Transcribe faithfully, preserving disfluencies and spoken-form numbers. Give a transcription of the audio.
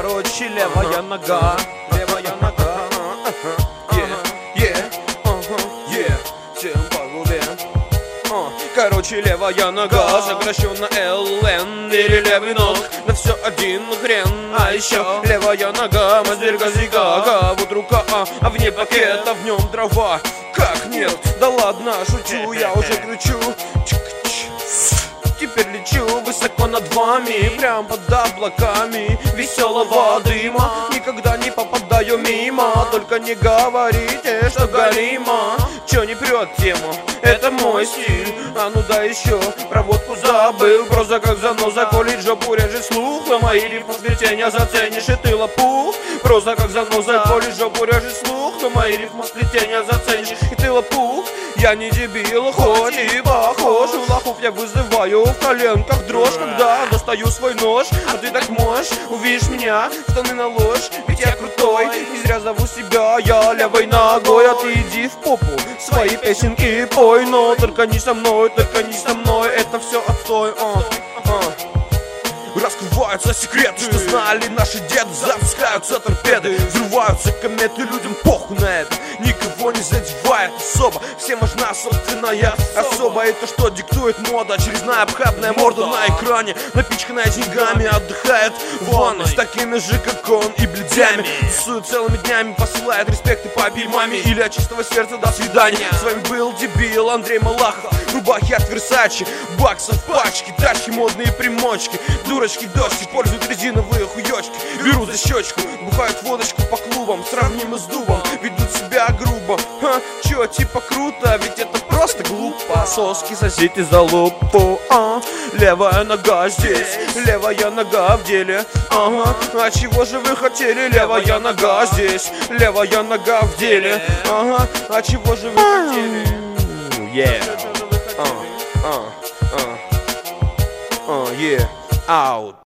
Короче, левая нога, левая нога. Короче, левая нога, сокращенно эл эн, или левый ног, да все один хрен. А еще левая нога, мастер газика, вот рука, а, а вне пакета, в нем дрова. Как нет? Да ладно, шучу, я уже кричу. Теперь лечу высоко над вами, прям под облаками веселого дыма. Никогда не попадаю мимо, только не говорите, что горимо. Чё не прет тему? Это мой стиль. А ну да еще про водку забыл. Просто как заноза, колит жопу, режет слух. На мои рифмы сплетения заценишь и ты лопух. Просто как заноза, колит жопу, режет слух. На мои рифмы сплетения заценишь и ты лопух. Я не дебил, хоть и похож. У лохов я вызываю в коленках дрожь, когда достаю свой нож. А ты так можешь, увидишь меня, штаны наложь. Ведь я крутой, не зря зову себя я левой ногой. А ты иди в попу, свои песенки пой. Но только не со мной, только не со мной. Это все отстой. а, а. Раскрываются секреты, что знали наши деды. Запускаются торпеды, взрываются кометы. Людям похуй на это, никого не задевает особо. Всем важна собственная особа. Это что диктует мода, очередная обхабная морда на экране, напичканная деньгами, отдыхает в ванной с такими же, как он, и блядями. Тусует целыми днями, посылает респекты папе и маме. Или от чистого сердца до свидания. С вами был дебил Андрей Малахов. Рубахи от Версачи, баксов пачки, тачки, модные примочки. Дурочки, дочки, пользуют резиновые хуёчки. Берут за щечку, бухают водочку по клубам, сравнимы с дубом, ведут себя грубо. Ха, чё, типа круто, ведь это просто глупо. Соски сосите за лупу, а. Левая нога здесь, левая нога в деле. Ага, а чего же вы хотели? Левая нога здесь, левая нога в деле. Ага, а чего же вы хотели? Yeah. Uh, uh, uh, uh, yeah. Out.